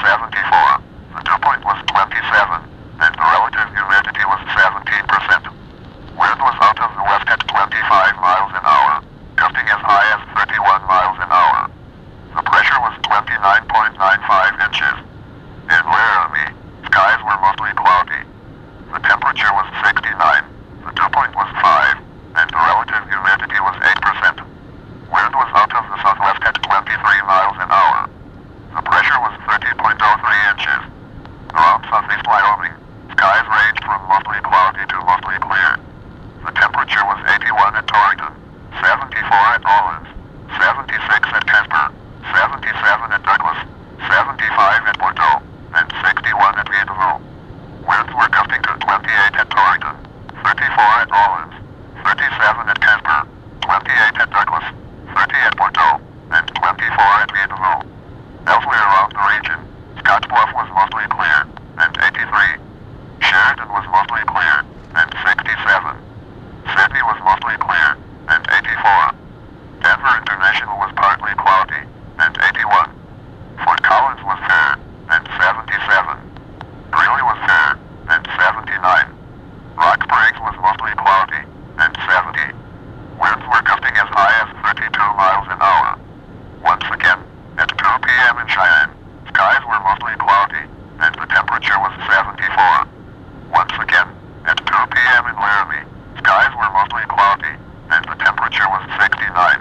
74. The dew point was 27, and the relative humidity was 17%. Wind was out of the west at 25 miles an hour, gusting as high as 31 miles an hour. The pressure was 29.95 inches. In Laramie, skies were mostly cloudy. The temperature was 69, the dew point was 5, and the relative humidity was 8%. Wind was out of the southwest at 23 miles an hour. The pressure was 30.03 inches. Around southeast Wyoming, skies ranged from mostly cloudy to mostly clear. The temperature was 81 at Torrington, 74 at Rawlins, 76 at Casper, 77 at Douglas, 75 at Bordeaux, and 61 at Vietteville. Winds were gusting to 28 at Torrington, 34 at Rawlins, 37 at Casper, 28 at Douglas, 30 at Bordeaux, and 24 at Vietteville. Elsewhere around the region, Scottsbluff was mostly clear, and 83. Sheridan was mostly clear, and 67. Sydney was mostly clear, and 84. Denver International was partly cloudy, and 81. Fort Collins was fair, and 77. Greeley was fair, and 79. Rock Springs was mostly cloudy, and 70. Winds were gusting as high as 32 miles an hour. Once again, at 2 p.m. in Cheyenne, skies were mostly cloudy, and the temperature was 74. Once again, at 2 p.m. in Laramie, skies were mostly cloudy, and the temperature was 69.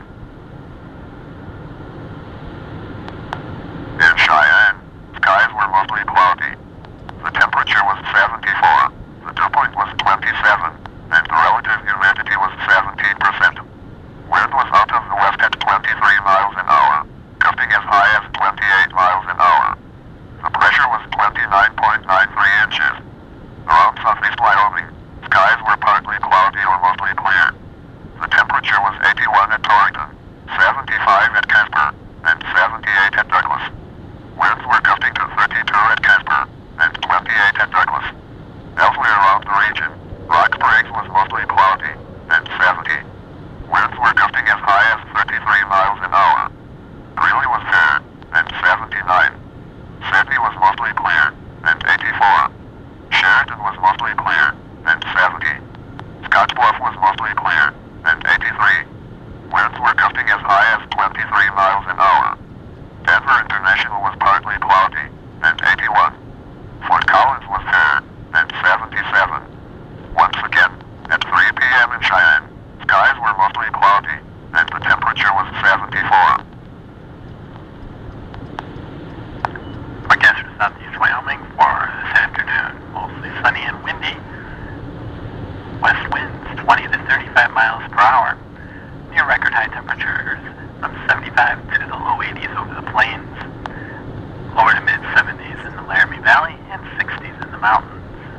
In Cheyenne, skies were mostly cloudy. The temperature was 74, the dew point was 27, and the relative humidity was 17%. Wind was out of the west at 23 miles an hour, gusting as high as 28 miles an hour. The pressure was 29.93 inches. Around southeast Wyoming, skies were partly cloudy or mostly clear. The temperature was 81 at Torrington, 75 at Casper, and 78 at Douglas. Winds were gusting to 32 at Casper, and 28 at Douglas. Elsewhere around the region, Rock Springs was mostly cloudy, and 70. Winds were gusting as high as 33 miles an hour. Greeley was fair, and 79. Sydney was mostly clear, and 84. Sheridan was mostly clear, and 70. Scottsbluff was mostly clear, and 83. Winds were gusting as high as 23 miles an hour. Denver International was partly cloudy, and 81. Fort Collins was fair, and 77. Once again, at 3 p.m. in Cheyenne, skies were mostly cloudy, and the temperature was 74. Forecast for southeast Wyoming for this afternoon. Mostly sunny and windy. West winds 20 to 35 miles per hour. Near record high temperatures from 75 to the low 80s over the plains. Lower to mid 70s in the Laramie Valley and 60s in the mountains.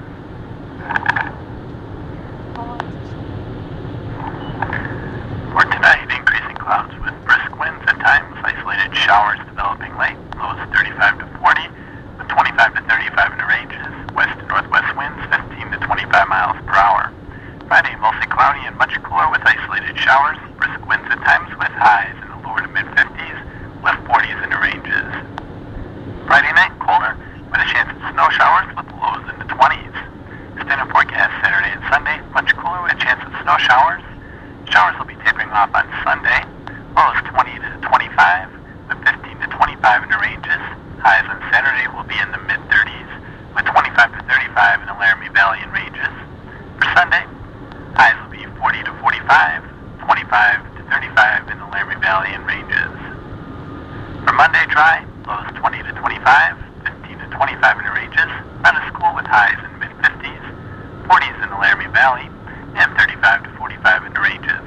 For tonight, increasing clouds with brisk winds at times, isolated showers developing late, lows 35 to 40, with 25 to 35 in the ranges, west to northwest winds 15 to 25 miles per hour. Friday, mostly cloudy and much cooler with isolated showers, brisk winds at times with highs in the lower to mid 50s, left 40s in the ranges. Friday night, colder, with a chance of snow showers with lows in the 20s. Extended forecast Saturday and Sunday, much cooler with a chance of snow showers. Showers will be tapering off on Sunday, lows 20 to 25, with 15 to 25 in the ranges. Highs on Saturday will be in the mid-30s, with 25 to 35 in the Laramie Valley and ranges. For Sunday, highs will be 40 to 45, 25 to 35 in the Laramie Valley and ranges. For Monday, dry, lows 20 to 25, 15 to 25 in the ranges. Not as cool with highs in the mid-50s, 40s in the Laramie Valley, and 35 to 45 in the ranges.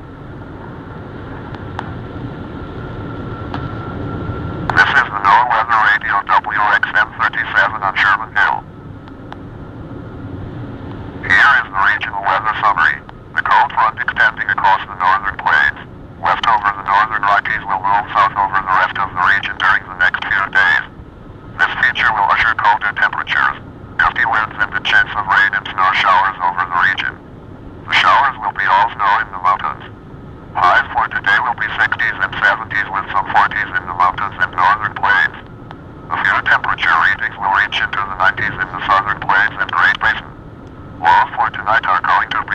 This is the NOAA Weather Radio WXM 37 on Sherman Hill. Here is the regional weather summary. The cold front extending across the northern plains, west over the northern Rockies, will move south over the rest of the region during the next few days. This feature will usher colder temperatures, gusty winds, and the chance of rain and snow showers over the region. The showers will be all snow in the mountains. Highs for today will be 60s and 70s with some 40s in the mountains and northern plains. A few temperature and Great Basin. Lows for tonight are going to